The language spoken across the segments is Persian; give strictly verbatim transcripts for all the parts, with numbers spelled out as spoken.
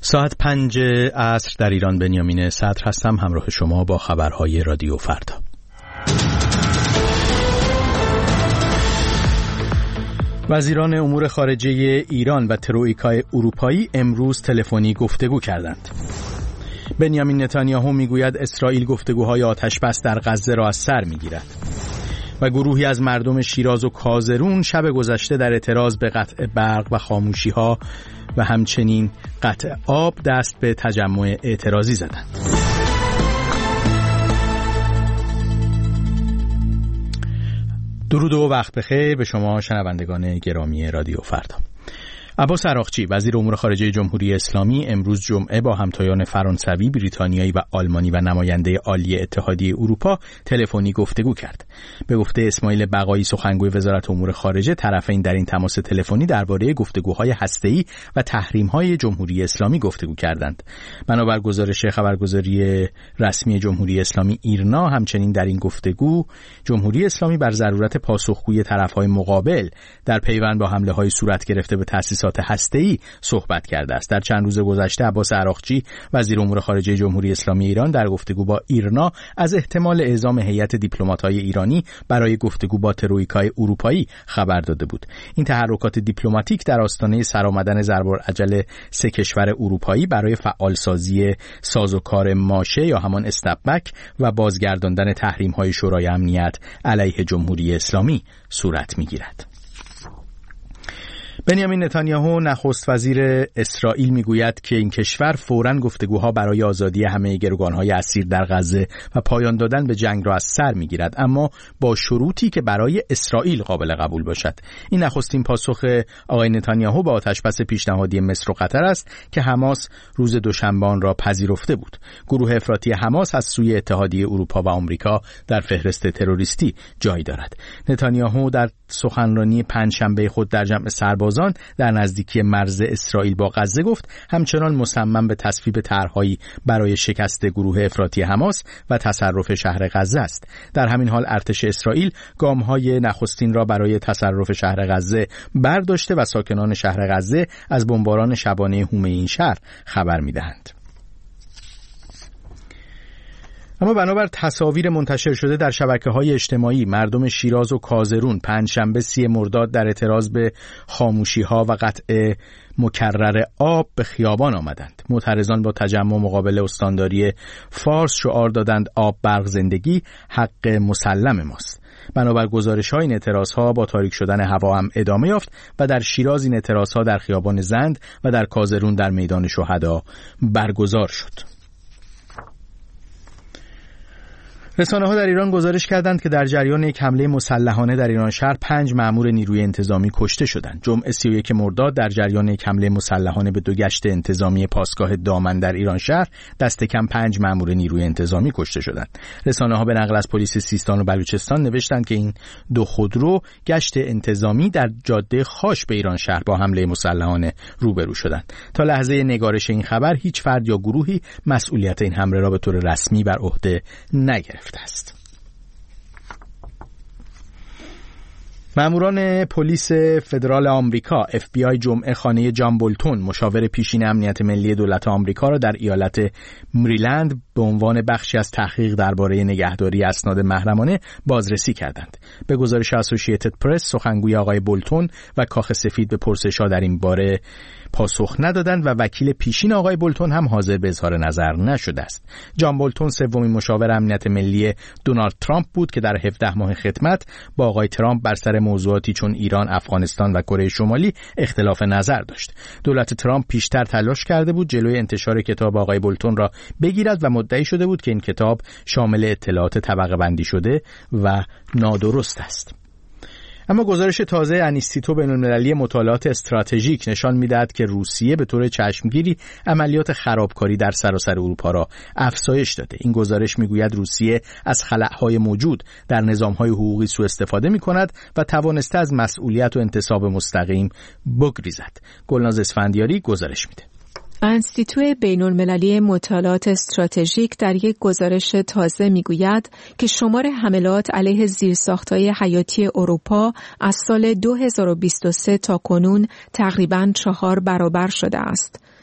ساعت پنج عصر در ایران. بنیامین صدر هستم همراه شما با خبرهای رادیو فردا. وزیران امور خارجه ایران و تروئیکای اروپایی امروز تلفنی گفتگو کردند. بنیامین نتانیاهو میگوید اسرائیل گفتگوهای آتش‌بس در غزه را از سر میگیرد. و گروهی از مردم شیراز و کازرون شب گذشته در اعتراض به قطع برق و خاموشی‌ها و همچنین قطع آب دست به تجمع اعتراضی زدند. درود و وقت بخیر به شما شنوندگان گرامی رادیو فردا. عباس عراقچی وزیر امور خارجه جمهوری اسلامی امروز جمعه با همتایان فرانسوی، بریتانیایی و آلمانی و نماینده عالی اتحادیه اروپا تلفنی گفتگو کرد. به گفته اسماعیل بقایی سخنگوی وزارت امور خارجه، طرفین در این تماس تلفنی درباره گفتگوهای هسته‌ای و تحریم‌های جمهوری اسلامی گفتگو کردند. بنابر گزارش خبرگزاری رسمی جمهوری اسلامی ایرنا، همچنین در این گفتگو جمهوری اسلامی بر ضرورت پاسخگویی طرف‌های مقابل در پیوند با حمله‌های صورت گرفته به تأسیسات هسته‌ای صحبت کرده است. در چند روز گذشته عباس عراقچی وزیر امور خارجه جمهوری اسلامی ایران در گفتگو با ایرنا از احتمال اعزام هیئت دیپلمات‌های ایرانی برای گفتگو با تروئیکای اروپایی خبر داده بود. این تحرکات دیپلماتیک در آستانه سرآمدن ضرب‌العجل سه کشور اروپایی برای فعالسازی سازوکار ماشه یا همان استپبک و بازگرداندن تحریم‌های شورای امنیت علیه جمهوری اسلامی صورت می‌گیرد. بنیامین نتانیاهو نخست وزیر اسرائیل میگوید که این کشور فوراً گفتگوها برای آزادی همه گروگان‌های اسیر در غزه و پایان دادن به جنگ را از سر میگیرد، اما با شروطی که برای اسرائیل قابل قبول باشد. این نخستین پاسخ آقای نتانیاهو با آتش‌بس پیشنهادی مصر و قطر است که حماس روز دوشنبه آن را پذیرفته بود. گروه افراطی حماس از سوی اتحادیه اروپا و آمریکا در فهرست تروریستی جای دارد. نتانیاهو در سخنرانی پنجشنبه خود در جمع سربازان در نزدیکی مرز اسرائیل با غزه گفت همچنان مصمم به تصویب طرح‌هایی برای شکست گروه افراطی حماس و تصرف شهر غزه است. در همین حال ارتش اسرائیل گام‌های نخستین را برای تصرف شهر غزه برداشته و ساکنان شهر غزه از بمباران شبانه هومه این شهر خبر می‌دهند. اما بنابر تصاویر منتشر شده در شبکه‌های اجتماعی، مردم شیراز و کازرون پنجشنبه سی مرداد در اعتراض به خاموشی‌ها و قطع مکرر آب به خیابان آمدند. معترضان با تجمع مقابل استانداری فارس شعار دادند آب برق زندگی، حق مسلم ماست. بنابر گزارش‌های این اعتراض‌ها با تاریک شدن هوا هم ادامه یافت و در شیراز این اعتراض‌ها در خیابان زند و در کازرون در میدان شهدا برگزار شد. رسانه‌ها در ایران گزارش کردند که در جریان یک حمله مسلحانه در ایران شهر پنج مأمور نیروی انتظامی کشته شدند. جمعه سی و یک مرداد در جریان یک حمله مسلحانه به دو گشت انتظامی پاسگاه دامن در ایران شهر دست کم پنج مأمور نیروی انتظامی کشته شدند. رسانه‌ها به نقل از پلیس سیستان و بلوچستان نوشتند که این دو خودرو گشت انتظامی در جاده خاش به ایران شهر با حمله مسلحانه روبرو شدند. تا لحظه نگارش این خبر هیچ فرد یا گروهی مسئولیت این حمله را به طور رسمی بر عهده نگرفت است. ماموران پلیس فدرال آمریکا اف بی آی جمعه خانه جان بولتون، مشاور پیشین امنیت ملی دولت آمریکا، را در ایالت مریلند به عنوان بخشی از تحقیق درباره نگهداری اسناد محرمانه بازرسی کردند. به گزارش اسوسییتد پرس، سخنگوی آقای بولتون و کاخ سفید به پرسش‌ها در این باره پاسخ ندادند و وکیل پیشین آقای بولتون هم حاضر به اظهار نظر نشده است. جان بولتون سومین مشاور امنیت ملی دونالد ترامپ بود که در هفده ماه خدمت با آقای ترامپ بر سر موضوعاتی چون ایران، افغانستان و کره شمالی اختلاف نظر داشت. دولت ترامپ پیشتر تلاش کرده بود جلوی انتشار کتاب آقای بولتون را بگیرد و مدعی شده بود که این کتاب شامل اطلاعات طبقه بندی شده و نادرست است. اما گزارش تازه انیستیتو بین‌المللی مطالعات استراتژیک نشان می‌دهد که روسیه به طور چشمگیری عملیات خرابکاری در سراسر اروپا را افزایش داده. این گزارش می‌گوید روسیه از خلأهای موجود در نظام‌های حقوقی سوء استفاده می‌کند و توانسته از مسئولیت و انتصاب مستقیم بگریزد. گلناز اسفندیاری گزارش می‌ده. انستیتو بین‌المللی مطالعات استراتژیک در یک گزارش تازه میگوید که شمار حملات علیه زیرساخت‌های حیاتی اروپا از سال دو هزار و بیست و سه تا کنون تقریباً چهار برابر شده است.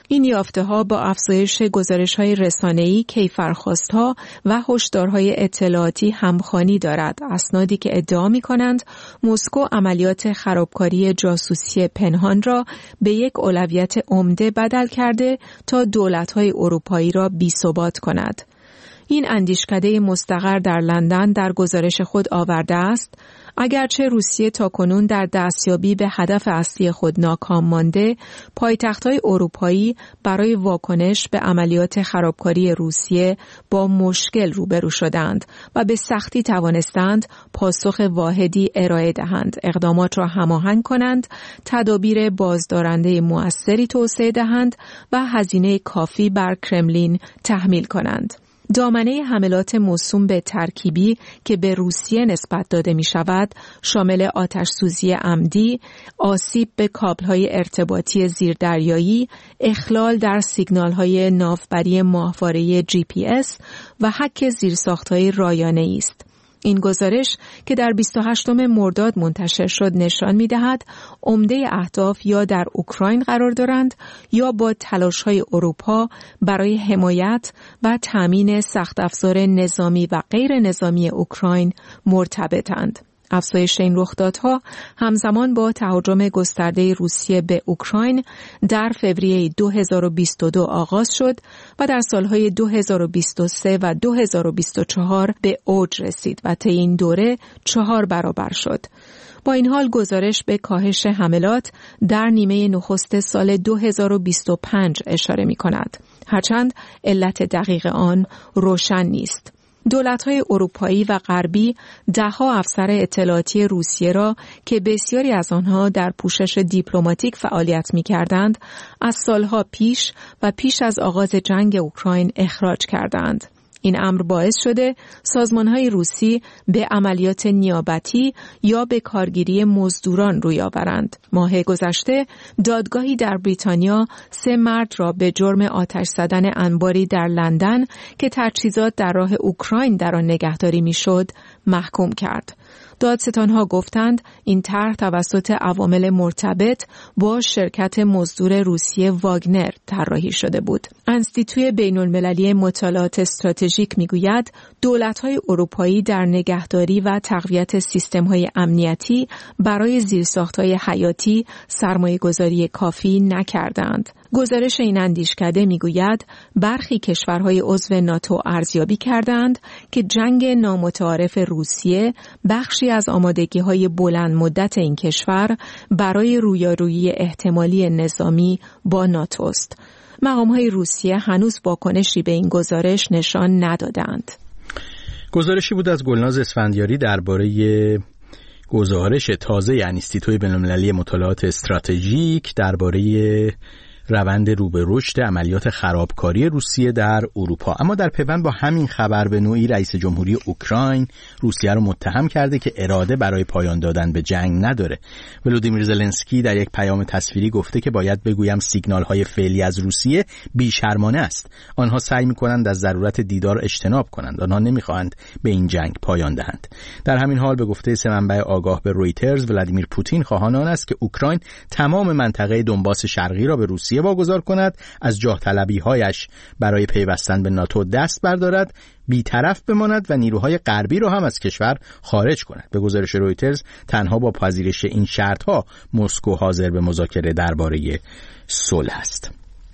این یافته‌ها با افزایش گزارش‌های رسانه‌ای، کیفرخواست‌ها و هشدارهای اطلاعاتی همخوانی دارد. اسنادی که ادعا می‌کنند مسکو عملیات خرابکاری جاسوسی پنهان را به یک اولویت عمده بدل کرده تا دولت‌های اروپایی را بی‌ثبات کند. این اندیشکده مستقر در لندن در گزارش خود آورده است اگرچه روسیه تاکنون در دستیابی به هدف اصلی خود ناکام مانده، پایتخت‌های اروپایی برای واکنش به عملیات خرابکاری روسیه با مشکل روبرو شدند و به سختی توانستند پاسخ واحدی ارائه دهند، اقدامات را هماهنگ کنند، تدابیر بازدارنده مؤثری توسعه دهند و هزینه کافی بر کرملین تحمیل کنند. دامنه حملات موسوم به ترکیبی که به روسیه نسبت داده می شود، شامل آتش‌سوزی عمدی، آسیب به کابل‌های ارتباطی زیردریایی، اخلال در سیگنال‌های ناوبری ماهواره جی پی اس و هک زیرساخت‌های رایانه‌ای است. این گزارش که در بیست و هشتم مرداد منتشر شد نشان می‌دهد عمده اهداف یا در اوکراین قرار دارند یا با تلاش‌های اروپا برای حمایت و تامین سخت افزار نظامی و غیر نظامی اوکراین مرتبطند. افزایش این رخدادها همزمان با تهاجم گسترده روسیه به اوکراین در فوریه دو هزار و بیست و دو آغاز شد و در سالهای دو هزار و بیست و سه و دو هزار و بیست و چهار به اوج رسید و طی این دوره چهار برابر شد. با این حال گزارش به کاهش حملات در نیمه نخست سال دو هزار و بیست و پنج اشاره می کند، هرچند علت دقیق آن روشن نیست. دولت‌های اروپایی و غربی ده‌ها افسر اطلاعاتی روسیه را که بسیاری از آنها در پوشش دیپلماتیک فعالیت می‌کردند، از سالها پیش و پیش از آغاز جنگ اوکراین اخراج کردند. این امر باعث شده سازمان‌های روسی به عملیات نیابتی یا به کارگیری مزدوران روی آورند. ماه گذشته دادگاهی در بریتانیا سه مرد را به جرم آتش زدن انباری در لندن که تجهیزات در راه اوکراین در آن نگهداری می‌شد محکوم کرد. دادستان‌ها گفتند این طرح توسط عوامل مرتبط با شرکت مزدور روسیه واگنر طراحی شده بود. انستیتوی بین‌المللی مطالعات استراتژیک می‌گوید دولت‌های اروپایی در نگهداری و تقویت سیستم‌های امنیتی برای زیرساخت‌های حیاتی سرمایه‌گذاری کافی نکردند. گزارش این اندیشکده میگوید برخی کشورهای عضو ناتو ارزیابی کردند که جنگ نامتعارف روسیه بخشی از آمادگی‌های بلند مدت این کشور برای رویارویی احتمالی نظامی با ناتو است. مقام‌های روسیه هنوز واکنشی به این گزارش نشان ندادند. گزارشی بود از گلناز اسفندیاری درباره گزارش تازه انستیتوی بین‌المللی مطالعات استراتژیک درباره روند رو به رشد عملیات خرابکاری روسیه در اروپا. اما در پیوند با همین خبر به نوعی رئیس جمهوری اوکراین روسیه رو متهم کرده که اراده برای پایان دادن به جنگ نداره. ولودیمیر زلنسکی در یک پیام تصویری گفته که باید بگویم سیگنال‌های فعلی از روسیه بی‌شرمانه است. آنها سعی می‌کنند از ضرورت دیدار اجتناب کنند. آنها نمی‌خواهند به این جنگ پایان دهند. در همین حال به گفته سه منبع آگاه به رویترز، ولادیمیر پوتین خواهان آن است که اوکراین تمام منطقه دونباس شرقی را به روسیه واگذار کند، از جاه طلبی هایش برای پیوستن به ناتو دست بردارد، بی‌طرف بماند و نیروهای غربی را هم از کشور خارج کند. به گزارش رویترز تنها با پذیرش این شرط‌ها مسکو حاضر به مذاکره درباره صلح است.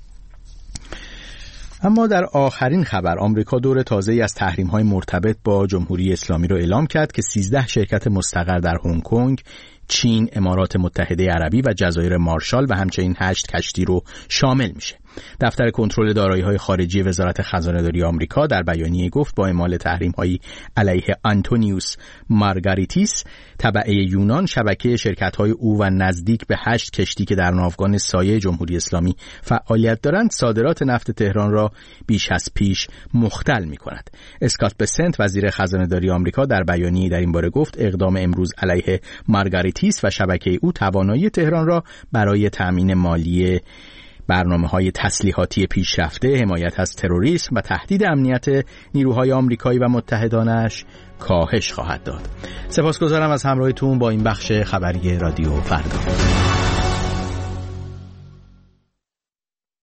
اما در آخرین خبر آمریکا دور تازه‌ای از تحریم‌های مرتبط با جمهوری اسلامی را اعلام کرد که سیزده شرکت مستقر در هنگ کنگ، چین، امارات متحده عربی و جزایر مارشال و همچنین هشت کشتی رو شامل میشه. دفتر کنترل دارایی‌های خارجی وزارت خزانه‌داری آمریکا در بیانیه گفت با اعمال تحریم‌های علیه آنتونیوس مارگاریتیس تبعه یونان، شبکه شرکت‌های او و نزدیک به هشت کشتی که در ناوگان سایه جمهوری اسلامی فعالیت دارند صادرات نفت تهران را بیش از پیش مختل می‌کند. اسکات بسنت وزیر خزانه‌داری آمریکا در بیانیه در این باره گفت اقدام امروز علیه مارگاریتیس و شبکه او توانایی تهران را برای تأمین مالی برنامه‌های تسلیحاتی پیشرفته، حمایت از تروریسم و تهدید امنیت نیروهای آمریکایی و متحدانش کاهش خواهد داد. سپاسگزارم از همراهیتون با این بخش خبری رادیو فردا.